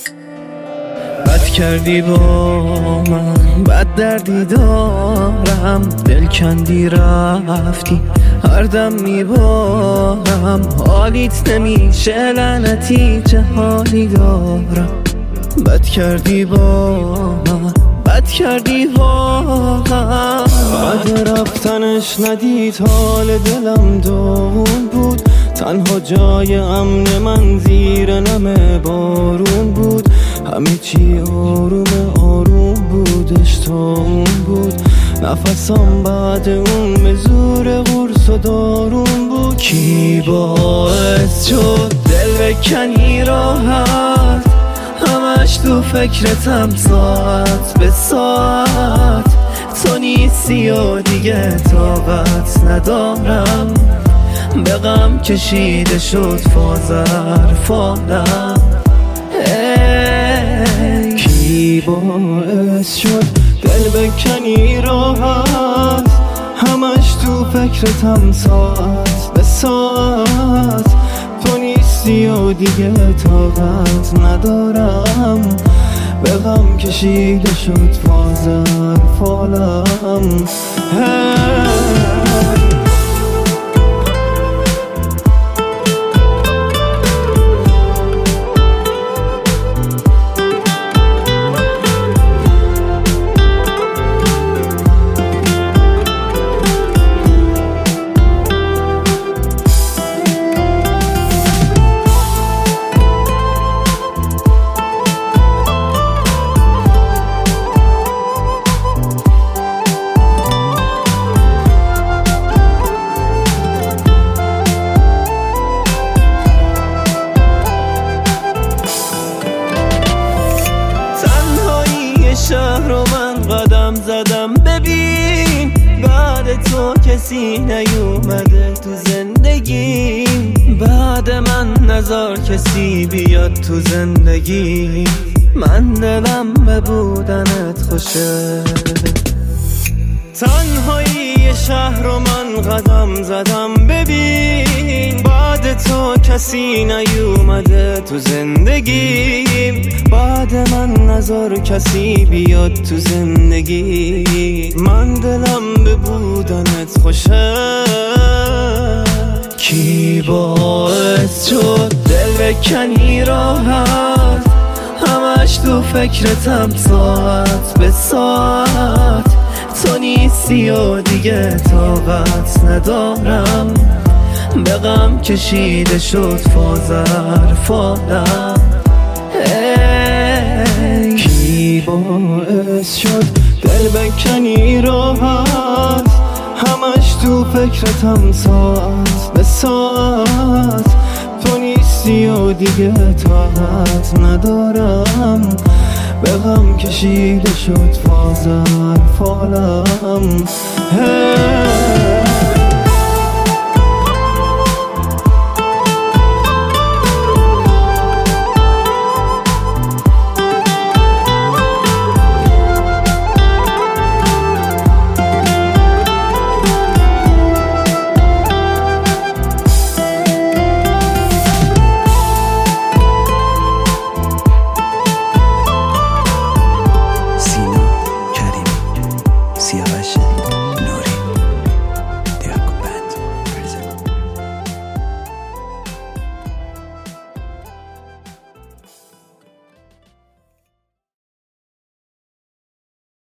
بد کردی با من، بد دردی دارم، دل کندی رفتی، هر دم میبارم، حالیت نمیشه لعنتی، چه حالی دارم. بد کردی با من، بد کردی واقعا. بعد رفتنش ندید حال دلم داغون بود، تنها جای امن من زیر نم بارون بود، همه چی آروم آروم بودش تا اون بود، نفسم بعد اون به زور قرص و دارون بود. کی باعث شد دل بکنی راحت، همش تو فکرتم ساعت به ساعت، تو نیستی و دیگه طاقت ندارم، به غم کشیده شد فازر فالم. کی باعث شد دل بکنی راحت، همش تو فکرتم ساعت به ساعت، تو نیستی و دیگه طاقت ندارم، به غم کشیده شد فازر فالم. شهر رو من قدم زدم، ببین بعد تو کسی نیومده تو زندگیم، بعد من نذار کسی بیاد تو زندگی، من دلم به بودنت خوشه. تنهایی شهر رو من قدم زدم، ببین بعد تو کسی نیومده تو زندگیم، بعد من نذار کسی بیاد تو زندگی، من دلم به بودنت خوشه. کی باعث شد دل بکنی راحت، همش تو فکرتم ساعت به ساعت، تو نیستی و دیگه طاقت ندارم، به غم کشیده شد فازر فالم. کی باعث شد دل بکنی راحت، همش تو فکرتم ساعت به ساعت، تو نیستی و دیگه طاقت ندارم، به غم کشیده شد فازر فالم.